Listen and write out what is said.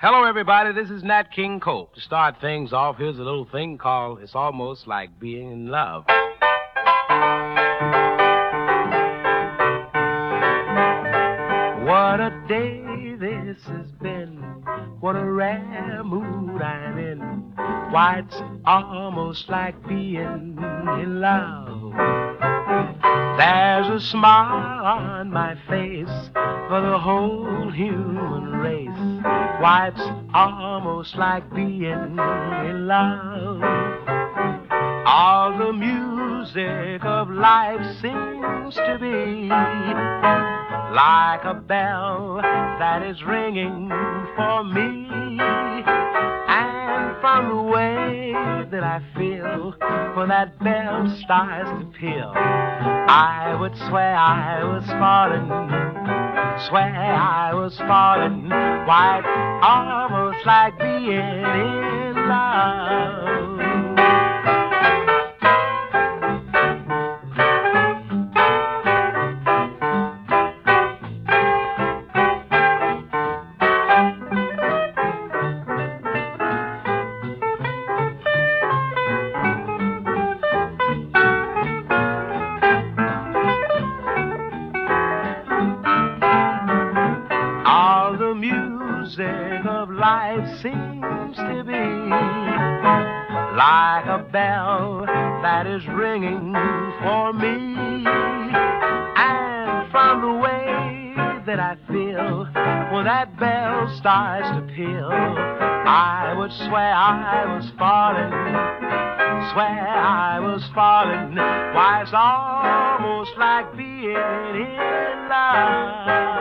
Hello, everybody. This is Nat King Cole. To start things off, here's a little thing called It's Almost Like Being in Love. What a day this has been. What a rare mood I'm in. Why, it's almost like being in love. There's a smile on my face for the whole human race. Why, it's almost like being in love. All the music of life seems to be like a bell that is ringing for me. And from the way that I feel when that bell starts to peal, I would swear I was falling, swear I was falling. Why, it's almost like being in love. All the music of life seems to be like a bell that is ringing for me. And from the way that I feel when that bell starts to peal, I would swear I was falling, swear I was falling. Why, it's almost like being in love.